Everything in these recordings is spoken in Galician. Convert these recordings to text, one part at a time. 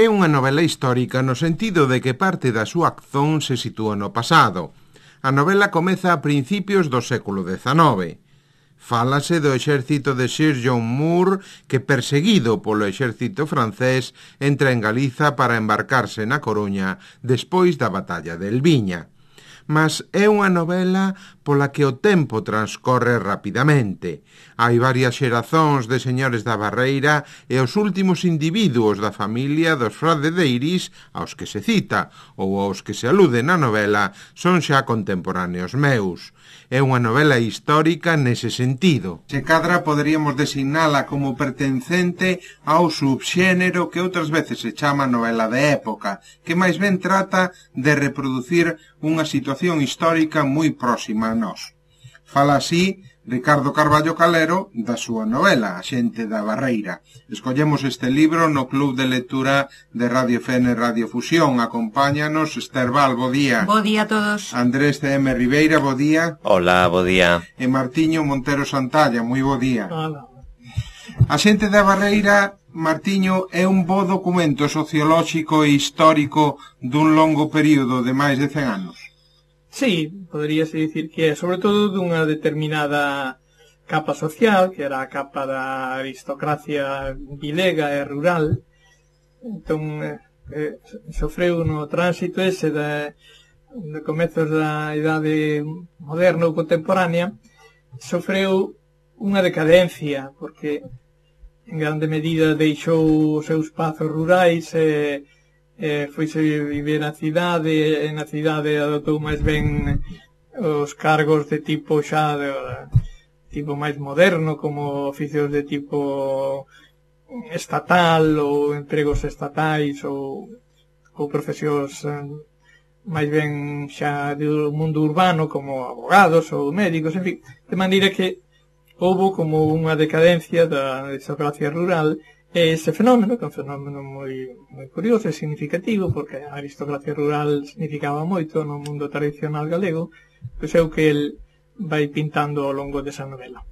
É unha novela histórica no sentido de que parte da súa acción se sitúa no pasado. A novela comeza a principios do século XIX. Fálase do exército de Sir John Moore que, perseguido polo exército francés, entra en Galiza para embarcarse na Coruña despois da batalla de Elviña. Mas é unha novela pola que o tempo transcorre rapidamente. Hai varias xerazóns de señores da Barreira e os últimos individuos da familia dos Frade de Iris aos que se cita ou aos que se alude na novela son xa contemporáneos meus. É unha novela histórica nese sentido. Se cadra poderíamos designala como pertencente ao subxénero que outras veces se chama novela de época, que máis ben trata de reproducir unha situación histórica moi próxima a nós. Fala así Ricardo Carballo Calero da súa novela, A xente da Barreira. Escollemos este libro no Club de Lectura de Radio FN Radio Fusión. Acompáñanos Esther Val, bo día. Bo día a todos. Andrés C.M. Ribeira, bo día. Hola, bo día. E Martiño Montero Santalla, moi bo día. Hola. A xente da Barreira, Martiño, é un bo documento sociolóxico e histórico dun longo período de máis de 100 anos. Sí, poderíase dicir que é sobre todo dunha determinada capa social, que era a capa da aristocracia vilega e rural. Entón, sofreu no tránsito ese de comezos da idade moderna ou contemporánea, sofreu unha decadencia, porque en grande medida deixou os seus espazos rurais e foise viver na cidade, e na cidade adotou máis ben os cargos de tipo xa de tipo máis moderno, como oficios de tipo estatal ou empregos estatais ou profesións máis ben xa do mundo urbano como abogados ou médicos, en fin, de maneira que houbo como unha decadencia da aristocracia rural. E ese fenómeno, que é un fenómeno moi curioso e significativo, porque a aristocracia rural significaba moito no mundo tradicional galego, pois é o que el vai pintando ao longo desa novela.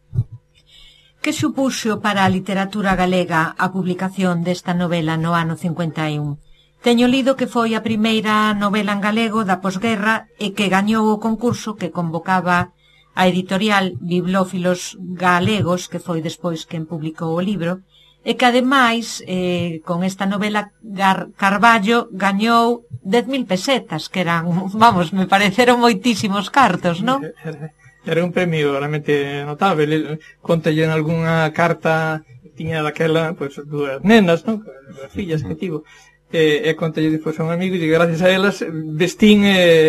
Que supuxo para a literatura galega a publicación desta novela no ano 51? Teño lido que foi a primeira novela en galego da posguerra e que gañou o concurso que convocaba a editorial Bibliófilos Galegos, que foi despois quen publicou o libro, e que ademais, con esta novela, Carballo gañou 10.000 pesetas, que eran, vamos, me pareceron moitísimos cartos, non? Era un premio realmente notable. Contelle en algunha carta, tiña daquela, pois, dúas nenas, non? As fillas que tivo. E contelle despois a un amigo, e gracias a elas vestín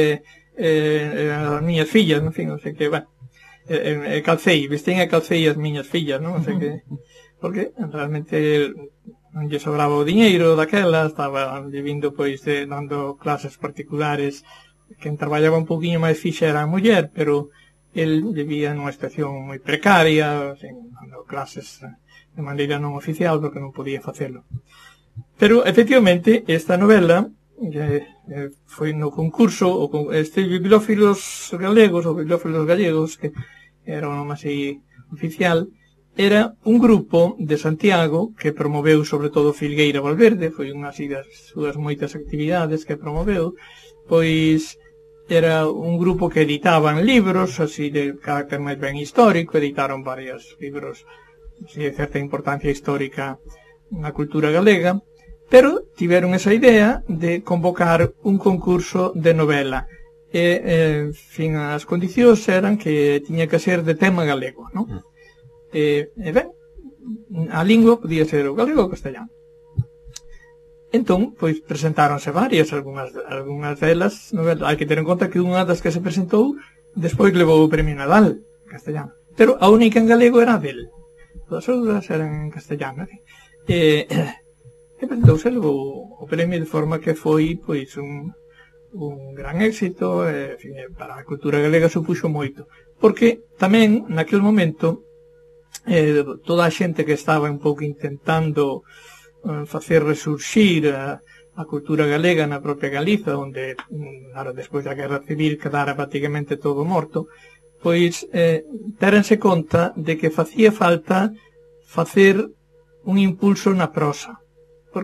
as miñas fillas, en fin, o sea que, bueno, vestín e calcei as miñas fillas, non? O sea que... porque realmente non lle sobraba o diñeiro daquela, estaba vivindo pois dando clases particulares, quen traballaba un poquinho máis fixa era a muller, pero el vivía nunha situación moi precaria, dando clases de maneira non oficial porque non podía facelo. Pero efectivamente esta novela foi no concurso, este Bibliófilos Galegos ou Bibliófilos Gallegos, que era un nome así oficial, era un grupo de Santiago que promoveu sobre todo Filgueira Valverde, foi unha das súas moitas actividades que promoveu, pois era un grupo que editaban libros así de carácter máis ben histórico, editaron varios libros así de certa importancia histórica na cultura galega, pero tiveron esa idea de convocar un concurso de novela e, fin, as condicións eran que tiña que ser de tema galego, non? Ben, a lingua podía ser o galego ou o castellano. Entón, pois, presentáronse varias, algunhas delas, hai que ter en conta que unha das que se presentou despois levou o premio Nadal, castellano. Pero a única en galego era del. Todas as outras eran en castellano. E presentouse, levou o premio de forma que foi, pois, un gran éxito, para a cultura galega supuxo moito. Porque tamén, naquele momento, toda a xente que estaba un pouco intentando facer resurxir a cultura galega na propia Galiza, onde despois da Guerra Civil quedara prácticamente todo morto, pois terense conta de que facía falta facer un impulso na prosa, porque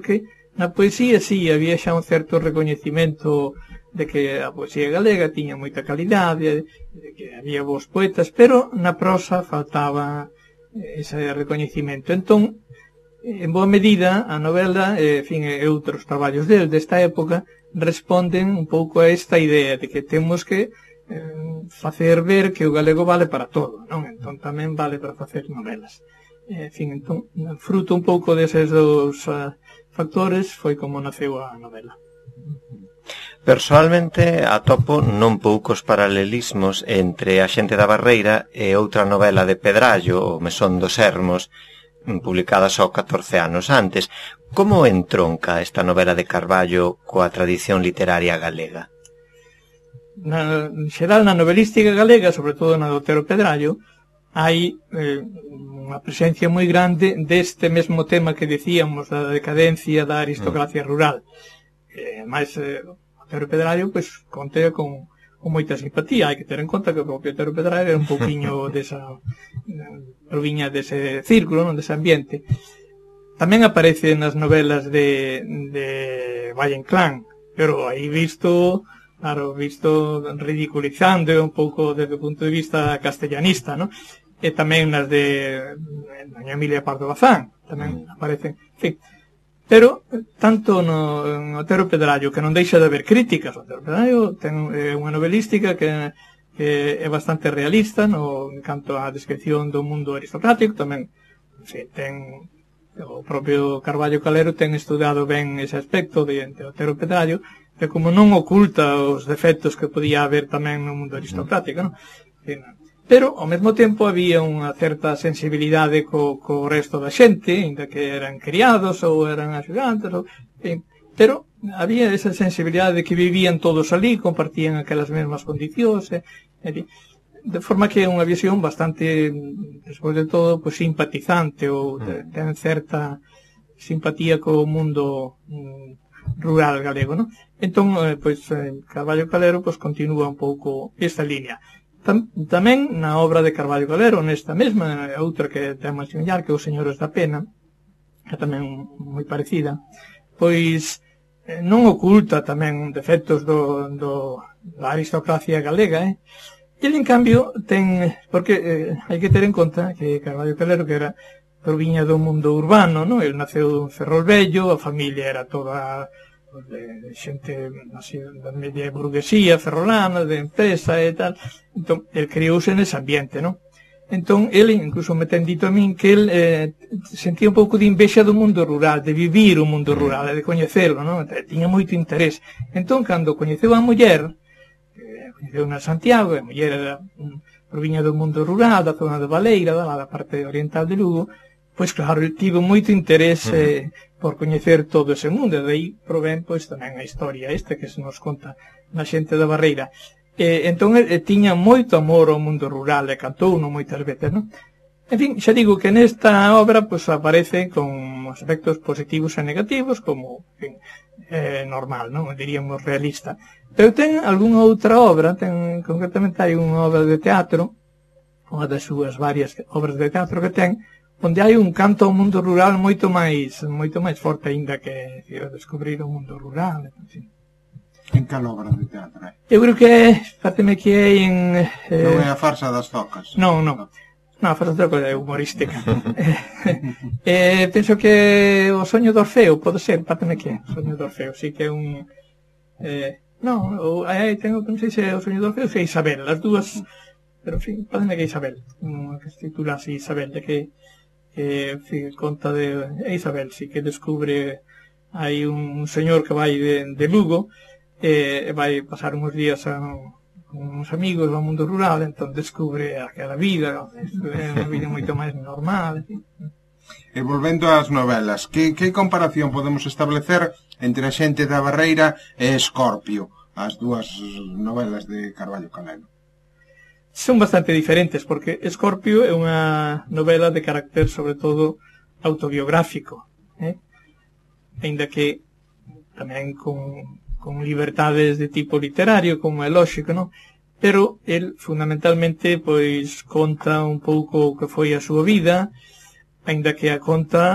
Na poesía, sí, había xa un certo recoñecimento de que a poesía galega tiña moita calidade, de que había bons poetas, pero na prosa faltaba ese recoñecimento. Entón, en boa medida, a novela, e outros traballos desta época, responden un pouco a esta idea de que temos que facer ver que o galego vale para todo, non? Entón tamén vale para facer novelas. Entón, fruto un pouco deses dous factores foi como naceu a novela. Persoalmente atopo non poucos paralelismos entre A xente da Barreira e outra novela de Pedrallo, O mesón dos Ermos, publicada só 14 anos antes. Como entronca esta novela de Carballo coa tradición literaria galega? En xeral, na novelística galega, sobre todo na do Otero Pedrallo, hai unha presencia moi grande deste mesmo tema que decíamos, da decadencia da aristocracia rural. Mais Otero Pedrallo, pois, contea con moita simpatía. Hai que ter en conta que o propio Otero Pedrallo era un pouquiño proviña dese círculo, non, dese ambiente. Tamén aparece nas novelas de Valle Inclán, pero aí visto ridiculizando un pouco desde o punto de vista castellanista, non? E tamén nas de Doña Emilia Pardo Bazán, tamén aparecen, en fin. Pero, tanto no Otero Pedrallo, que non deixa de haber críticas, o Otero Pedrallo ten unha novelística que é bastante realista en canto á descripción do mundo aristocrático, tamén, en fin, ten o propio Carballo Calero ten estudado ben ese aspecto de Otero Pedrallo, que como non oculta os defectos que podía haber tamén no mundo aristocrático, non? Pero, ao mesmo tempo, había unha certa sensibilidade co resto da xente, ainda que eran criados ou eran axudantes, pero había esa sensibilidade de que vivían todos ali, compartían aquelas mesmas condicións, de forma que é unha visión bastante, despois de todo, pues, simpatizante, ou ten certa simpatía co mundo rural galego, non? Entón, Carballo Calero continúa un pouco esta línea. Tamén na obra de Carballo Calero, nesta mesma, outra que ten máis similar, que Os Señores da Pena, que tamén moi parecida, pois non oculta tamén defectos da aristocracia galega, Ele, en cambio, ten, porque hai que ter en conta que Carballo Calero, que era proviña do mundo urbano, non? El naceu en Ferrol Vello, a familia era toda de xente así, da media burguesía ferrolana, de empresa e tal. Entón, el criouse nese ambiente, non? Entón, ele, incluso me ten dito a min, que el sentía un pouco de invexa do mundo rural, de vivir o mundo rural, de coñecelo, non? Tiña moito interés. Entón, cando coñeceu a muller, coñeceu na Santiago, a muller era proviña do mundo rural, da zona de Baleira, da parte oriental de Lugo, pois claro, ele tivo moito interés por coñecer todo ese mundo, e daí provén pois tamén a historia esta que se nos conta na xente da Barreira. Entón, tiña moito amor ao mundo rural e cantouno moitas veces, non? En fin, xa digo que nesta obra pois aparece con aspectos positivos e negativos, como, en fin, normal, non? Diríamos realista. Pero ten algunha outra obra, concretamente hai unha obra de teatro, unha das súas varias obras de teatro que ten, onde hai un canto ao mundo rural moito máis forte aínda que descubrir o mundo rural, en fin. En cal obra de teatro? Eu creo que páteme que é en... Non é a farsa das focas? Non, a farsa das focas é humorística. Penso que o soño do Orfeo, pode ser, páteme que é, o soño do Orfeo, sí que é un... non sei se é o soño do Orfeo, se é Isabel, as dúas, pero en fin, páteme que é Isabel, que se titula así Isabel, de que conta de Isabel, sí, que descubre hai un señor que vai de Lugo e vai pasar uns días con uns amigos ao mundo rural, entón descubre aquela vida, é unha vida moito máis normal, en fin. E volvendo ás novelas, que comparación podemos establecer entre A xente da Barreira e Escorpio, as dúas novelas de Carballo Calero? Son bastante diferentes, porque Escorpio é unha novela de carácter, sobre todo, autobiográfico, aínda que tamén con libertades de tipo literario, como é lógico, non? Pero el, fundamentalmente, pois, conta un pouco o que foi a súa vida, aínda que a conta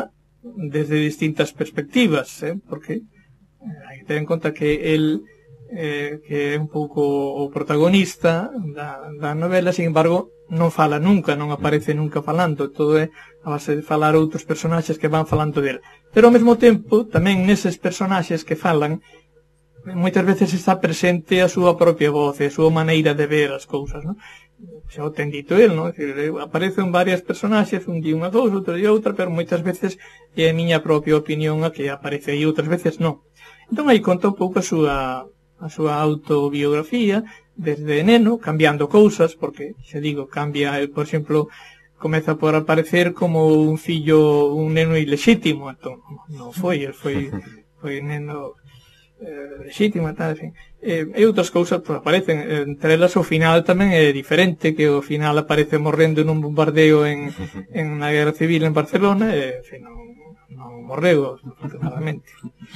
desde distintas perspectivas, porque hai que ter en conta que el que é un pouco o protagonista da novela, sin embargo non fala nunca, non aparece nunca falando, todo é a base de falar outros personaxes que van falando del, pero ao mesmo tempo tamén neses personaxes que falan moitas veces está presente a súa propia voz e a súa maneira de ver as cousas, non? Xa o ten dito el, non? Aparecen varias personaxes, un di unha cousa, outro di outra, pero moitas veces é a miña propia opinión a que aparece aí, outras veces non. Entón aí conta un pouco a súa autobiografía desde neno, cambiando cousas, porque, xa digo, cambia, por exemplo, comeza por aparecer como un fillo, un neno ilexítimo, entón, non foi, el foi neno lexítimo, tal, en fin. E outras cousas pues, aparecen, entre elas o final tamén é diferente, que o final aparece morrendo nun bombardeo en na Guerra Civil en Barcelona, e, en fin, non morreu, afortunadamente.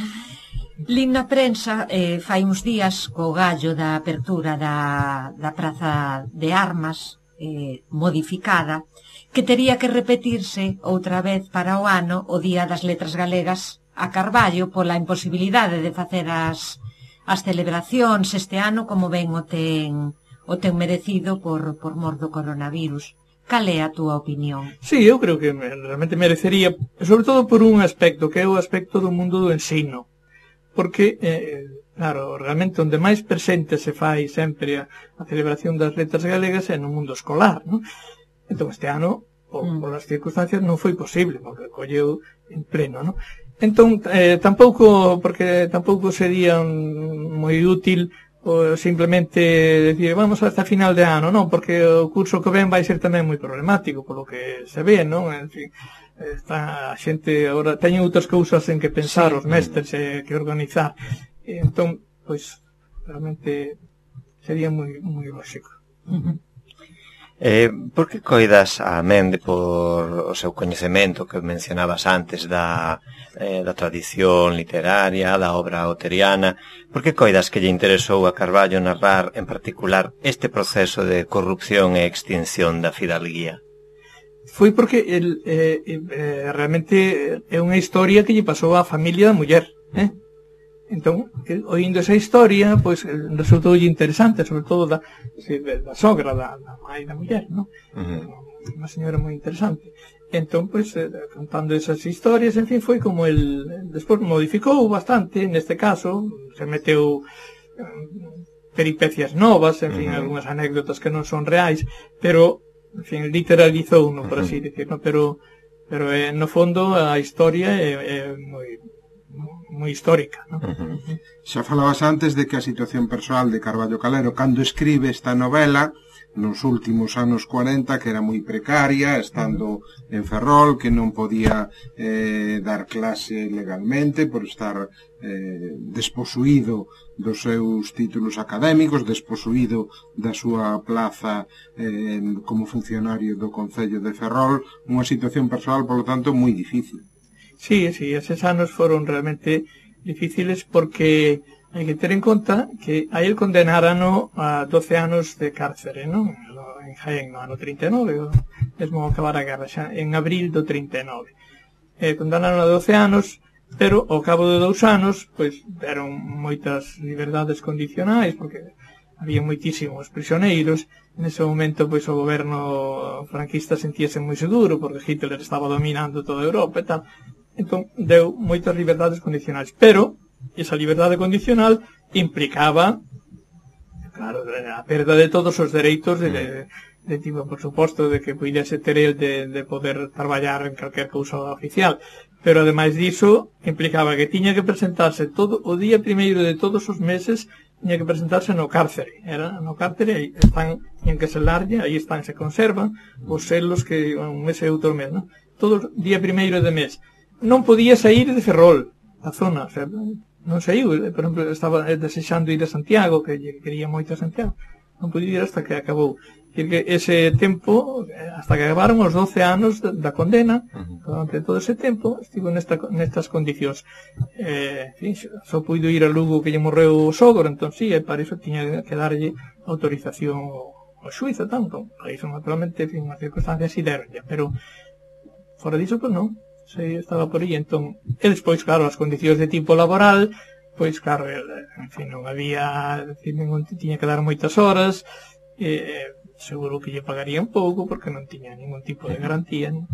Lin na prensa fai uns días co gallo da apertura da Praza de Armas modificada que tería que repetirse outra vez para o ano o Día das Letras Galegas a Carballo pola imposibilidade de facer as celebracións este ano como ben o ten merecido por mor do coronavirus. Cal é a túa opinión? Sí, eu creo que realmente merecería, sobre todo por un aspecto, que é o aspecto do mundo do ensino. Porque, claro, realmente onde máis presente se fai sempre a celebración das letras galegas é no mundo escolar, non? Entón, este ano, polas circunstancias, non foi posible, porque colleu en pleno, non? Entón, tampouco sería moi útil simplemente decir, vamos hasta final de ano, non? Porque o curso que ven vai ser tamén moi problemático, polo que se ve, non? En fin, está a xente agora teñen outras cousas en que pensar, os mestres que organizar, e entón pois realmente sería moi lógico. Por que coidas a Mende por o seu coñecemento que mencionabas antes da tradición literaria, da obra oteriana? Por que coidas que lle interesou a Carballo narrar en particular este proceso de corrupción e extinción da fidalguía? Foi porque realmente é unha historia que lle pasou á familia da muller, Entón, oindo esa historia, pois, resultou interesante, sobre todo da sogra, da mãe da muller, non? Unha señora moi interesante. Entón, pois, contando esas historias, en fin, foi como despois modificou bastante, neste caso, se meteu peripecias novas, en fin, algunhas anécdotas que non son reais, pero en fin, literalizou, non, por así dicir, non? Pero no fondo a historia é moi histórica, non? Xa falabas antes de que a situación persoal de Carballo Calero cando escribe esta novela nos últimos anos 40 que era moi precaria, estando en Ferrol, que non podía dar clase legalmente por estar desposuído dos seus títulos académicos, desposuído da súa plaza como funcionario do Concello de Ferrol, unha situación persoal, polo tanto, moi difícil. Sí, eses anos foron realmente difíciles porque hai que ter en conta que a él condenárano a 12 anos de cárcere, non? En Jaén, no ano 39, mesmo acabar a guerra, xa en abril do 39. Condenaron a 12 anos, pero ao cabo de 2 anos, pois, deron moitas liberdades condicionais, porque había moitísimos prisioneiros. Nese momento, pois, o goberno franquista sentíase moi seguro, porque Hitler estaba dominando toda Europa e tal. Entón, deu moitas liberdades condicionais, pero esa liberdade condicional implicaba, claro, a perda de todos os dereitos de tipo, por suposto, de que puidese ter el de poder traballar en calquer cousa oficial, pero ademais diso implicaba que tiña que presentarse todo o día primeiro de todos os meses, tiña que presentarse no cárcere, era no cárcere, aí están, tiñan que selarlle, aí están, se conservan os selos que un mes e outro mes, non? Todo día primeiro de mes. Non podía sair de Ferrol, a zona, o sea, non saiu, por exemplo, estaba desexando ir a Santiago, que quería moito a Santiago, non podía ir hasta que acabou. Que ese tempo, hasta que acabaron os 12 anos da condena, durante todo ese tempo, estivo nestas condicións. En fin, só puido ir a Lugo que lle morreu o sogro, entón sí, para iso tiña que darlle autorización ao xuizo, tanto, para iso naturalmente, en fin, as circunstancias si deronlle, pero fora diso, pois non. estaba por aí, entón, e despois, claro, as condicións de tipo laboral, pois, claro, en fin, non había, tiña que dar moitas horas, seguro que lle pagarían pouco, porque non tiña ningún tipo de garantía, non?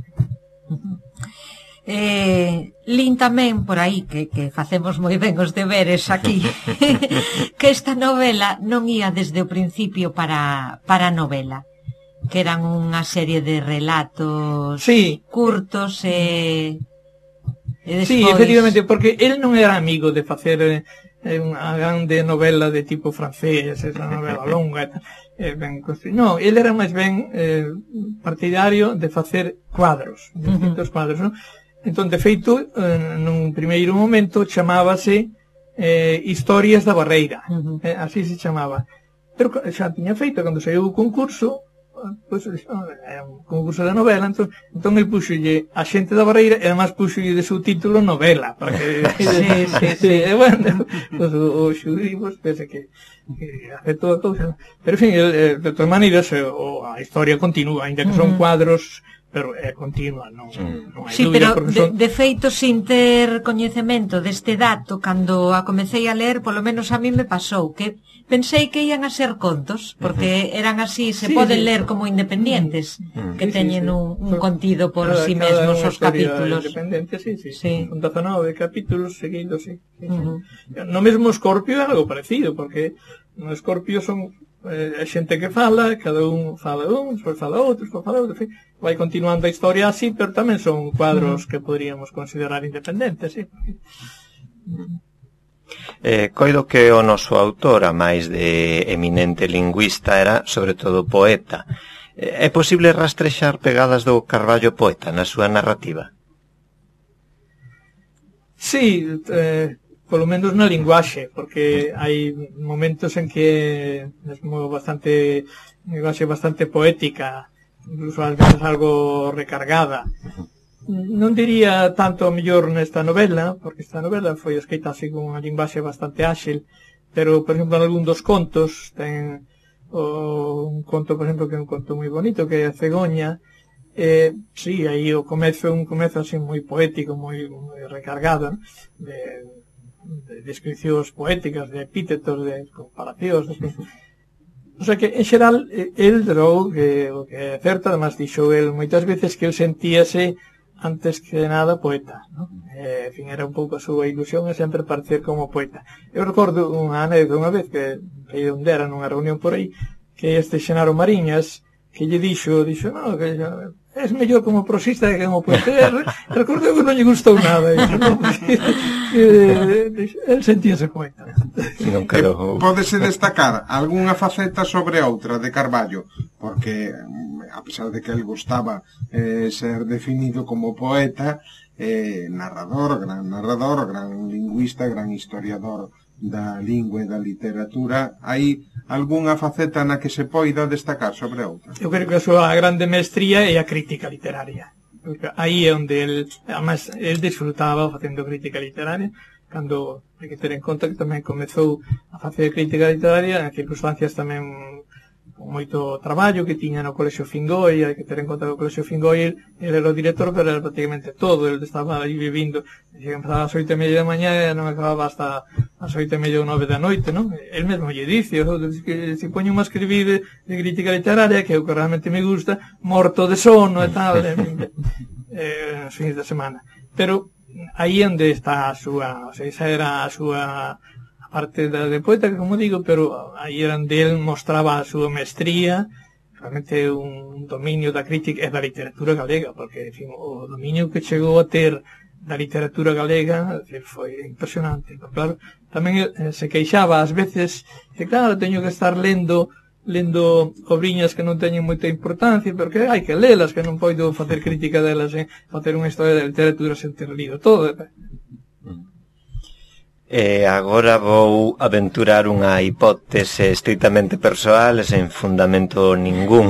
Lin tamén por aí que facemos moi ben os deberes aquí que esta novela non ia desde o principio para a novela, que eran unha serie de relatos curtos e despois... Sí, efectivamente, porque el non era amigo de facer unha grande novela de tipo francés, esa novela longa, ben construída. No, el era máis ben partidario de facer cuadros, distintos cuadros, non? Entón, de feito, nun primeiro momento chamábase Historias da Barreira, así se chamaba. Pero xa tiña feito, cando saiu o concurso, pois, era un concurso de novela, entón el puxolle A Xente da Barreira e además puxolle de subtítulo novela, para que... sí, bueno, pues, o xuri, pues, pensa que aceptou a cousa. Pero, en fin, de todas maneiras, a historia continúa, ainda que son cuadros, pero é continua, non hai sí, dúbida. Pero de feito, sin ter coñecemento deste dato, cando a comecei a ler, polo menos a mí me pasou, que pensei que ian a ser contos, porque eran así, se poden ler como independientes, que teñen un contido por si mesmos os capítulos. Independente, sí. Son 19 capítulos seguidos, sí. No mesmo Escorpio é algo parecido, porque no Escorpio son xente que fala, cada un fala despois fala outro, vai continuando a historia así, pero tamén son cuadros que poderíamos considerar independentes, sí. Coido que o noso autor, a máis de eminente lingüista, era sobre todo poeta. É posible rastrexar pegadas do Carballo poeta na súa narrativa? Sí, polo menos na linguaxe, porque hai momentos en que é linguaxe bastante poética, incluso ás veces algo recargada. Non diría tanto mellor nesta novela, porque esta novela foi escrita así con unha linguaxe bastante áxil, pero, por exemplo, en algún dos contos, ten un conto, por exemplo, que é un conto moi bonito, que é a Cegoña, sí, aí o comezo é un comezo así moi poético, moi recargado, de descripcións poéticas, de epítetos, de comparacións, o sea que, en xeral, el o que é certo, además dixo el moitas veces que el sentíase antes que nada poeta, ¿no? En fin, era un pouco a súa ilusión e sempre parecer como poeta. Eu recordo unha anécdota unha vez que onde era nunha reunión por aí, que este Xenaro Mariñas, que lle dixo, no, que es mellor como prosista que como poeta. Recordo que non lle gustou nada iso, non? El sentíase poeta. Pódese destacar algunha faceta sobre outra de Carballo, porque a pesar de que el gustaba ser definido como poeta, narrador, gran lingüista, gran historiador da lingua e da literatura, hai algunha faceta na que se poida destacar sobre outra? Eu creo que a súa grande mestría é a crítica literaria. Aí é onde además, el disfrutaba facendo crítica literaria, cando hai que ter en conta que tamén comezou a facer crítica literaria en circunstancias tamén con moito traballo que tiña no Colexio Fingoi. Hai que ter en conta que o Colexio Fingoi, el era o director, pero era prácticamente todo, el estaba aí vivindo, que empezaba ás 8:30 da mañá e non acababa hasta ás 8:30 ou 9 da noite, non? El mesmo lle dice, que se poño a escribir de crítica literaria, que é o que realmente me gusta, morto de sono e tal, os fins de semana. Pero aí onde está a súa, o sea, esa era a súa parte de poeta, que como digo, pero aí era onde el mostraba a súa mestría, realmente un dominio da crítica e da literatura galega, porque, en fin, o dominio que chegou a ter da literatura galega foi impresionante. Pero, claro, tamén se queixaba ás veces que, claro, teño que estar lendo obriñas que non teñen moita importancia, pero que hai que lelas, que non podo facer crítica delas, facer unha historia da literatura sen ter lido todo. E agora vou aventurar unha hipótese estritamente persoal e sen fundamento ningún.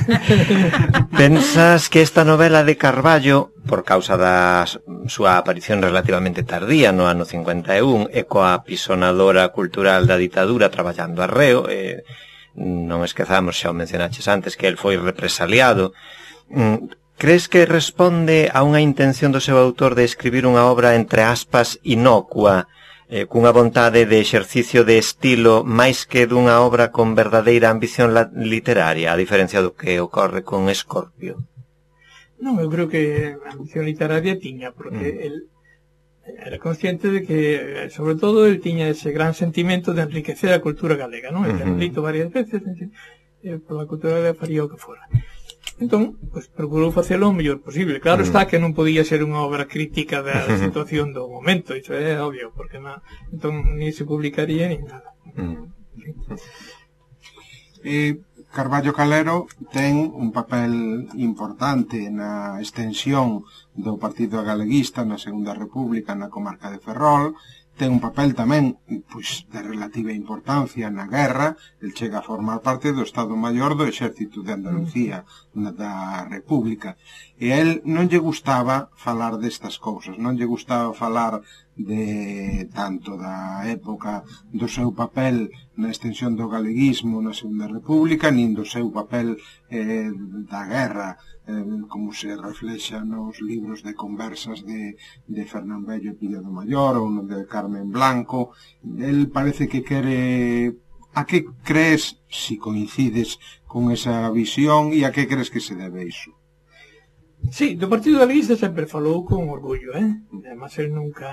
Pensas que esta novela de Carballo, por causa da súa aparición relativamente tardía no ano 51 e coa pisonadora cultural da ditadura traballando arreo, non esquezamos, xa o mencionaches antes, que el foi represaliado, Crees que responde a unha intención do seu autor de escribir unha obra entre aspas inocua, cunha vontade de exercicio de estilo máis que dunha obra con verdadeira ambición literaria, a diferencia do que ocorre con Escorpio? Non, eu creo que a ambición literaria tiña, porque el era consciente de que, sobre todo, el tiña ese gran sentimento de enriquecer a cultura galega, non? El que dito varias veces, pola cultura galega faría o que fora. Entón, pues, procurou facelo o mellor posible. Claro está que non podía ser unha obra crítica da situación do momento, iso é obvio, porque entón ni se publicaría ni nada. Carballo Calero ten un papel importante na extensión do Partido Galeguista na Segunda República na comarca de Ferrol, ten un papel tamén pois, de relativa importancia na guerra, el chega a formar parte do Estado Maior do Exército de Andalucía da República, e a él non lle gustaba falar destas cousas, non lle gustaba falar de tanto da época do seu papel na extensión do galeguismo na Segunda República, nin do seu papel da guerra, como se reflexa nos libros de conversas de Fernán Bello e Pío do Mayor ou no de Carmen Blanco. El parece que quere... A que crees, si coincides con esa visión, e a que crees que se debe iso? Sí, do Partido Galeguista sempre falou con orgullo, Además, el nunca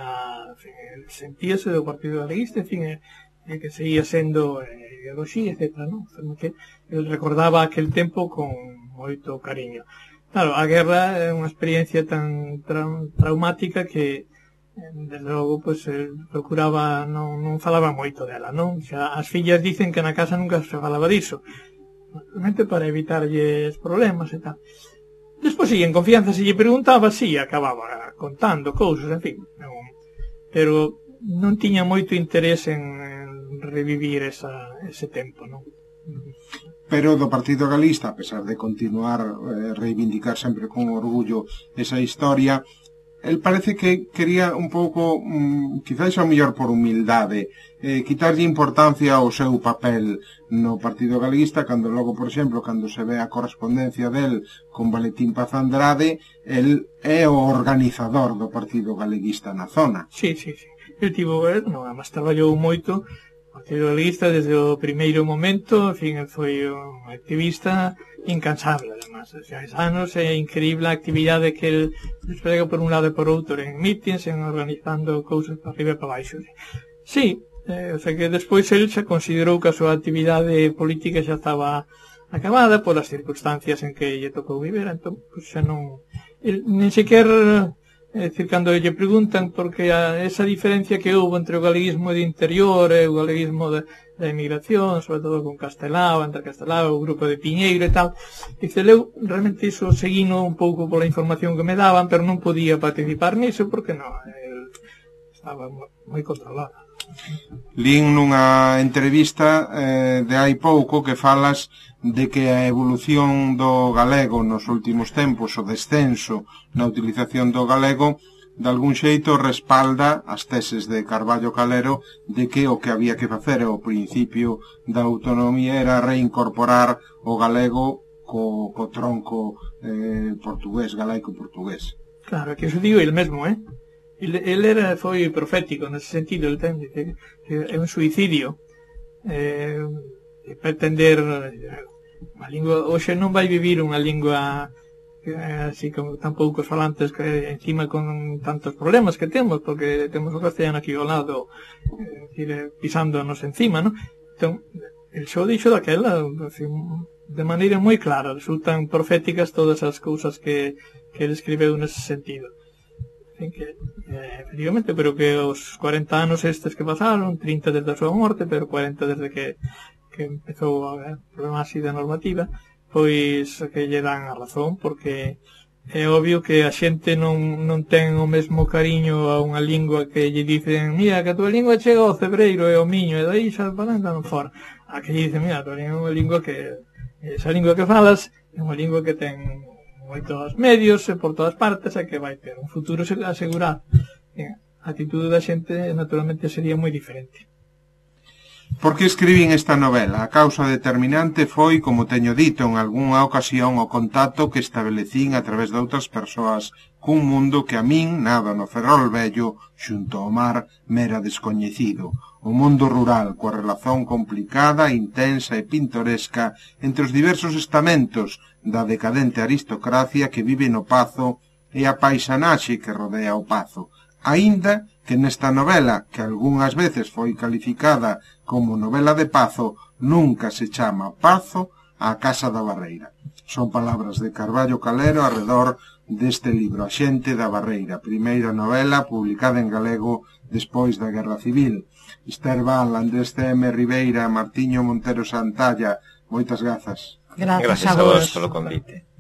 sentíase do Partido Galeguista, en fin, que seguía sendo ideoloxía, etc., non? Que el recordaba aquel tempo con moito cariño. Claro, a guerra é unha experiencia tan traumática que, desde logo, pues, el procuraba, non falaba moito dela, non? Xa, as fillas dicen que na casa nunca se falaba diso, realmente para evitarlles problemas e tal. Despois, en confianza, se lle preguntaba, acababa contando cousas, en fin. Pero non tiña moito interés en revivir ese tempo, non? Pero do Partido Galeguista, a pesar de continuar reivindicar sempre con orgullo esa historia, el parece que quería un pouco, quizás ao mellor por humildade, quitarlle importancia ao seu papel no Partido Galeguista, cando logo, por exemplo, cando se ve a correspondencia del con Valentín Paz Andrade, el é o organizador do Partido Galeguista na zona. Sí. El tivo, además traballou moito o Partido Galeguista desde o primeiro momento, en fin, el foi un activista incansable, además. Xa anos é increíble a actividade que el desprega por un lado e por outro en mítins, en organizando cousas para arriba e para baixo. Sí, o sea que despois el xa considerou que a súa actividade política xa estaba acabada polas circunstancias en que lle tocou viver, entón, pues, xa non... Nen sequer, decir, cando lle preguntan porque esa diferencia que houve entre o galeguismo de interior e o galeguismo da emigración, sobre todo con Castelao, entre Castelao, o grupo de Piñeiro e tal, dice, eu realmente iso seguino un pouco pola información que me daban, pero non podía participar niso porque estaba moi controlado. Lín nunha entrevista de hai pouco que falas de que a evolución do galego nos últimos tempos, o descenso na utilización do galego, de algún xeito respalda as teses de Carballo Calero de que o que había que facer ao principio da autonomía era reincorporar o galego co tronco portugués, galaico-portugués. Claro, que iso digo el mesmo, El foi profético nese sentido, el ten, é un suicidio pretender a lingua, hoxe non vai vivir unha lingua así como tan poucos falantes que encima con tantos problemas que temos, porque temos o castellano aquí ao lado pisándonos encima, non? Entón, el xo dixo daquela de maneira moi clara, resultan proféticas todas as cousas que ele escribeu nese sentido. Que, efectivamente, pero que os 40 anos estes que pasaron, 30 desde a súa morte, pero 40 desde que empezou a haber problemas así de normativa, pois que lle dan a razón, porque é obvio que a xente non ten o mesmo cariño a unha lingua que lle dicen, mira, que a tua lingua chega ao cebreiro e ao miño, e daí xa falan fora, a que lle dicen, mira, a tua lingua é unha lingua que esa lingua que falas é unha lingua que ten moitos medios por todas partes e que vai ter un futuro asegurado. A actitude da xente naturalmente sería moi diferente. Por que escribín esta novela? A causa determinante foi, como teño dito en algunha ocasión, o contacto que estabelecín a través de outras persoas cun mundo que a min, nada no Ferrol Vello, xunto ao mar, me era descoñecido. O mundo rural, coa relación complicada, intensa e pintoresca entre os diversos estamentos da decadente aristocracia que vive no Pazo e a paisanaxe que rodea o Pazo. Aínda que nesta novela, que algunhas veces foi calificada como novela de Pazo, nunca se chama Pazo a Casa da Barreira. Son palabras de Carballo Calero arredor deste libro, A xente da Barreira, primeira novela publicada en galego despois da Guerra Civil. Esther Val, Andrés C.M. Ribeira, Martiño Montero Santalla, moitas grazas. Gracias a vos polo convite.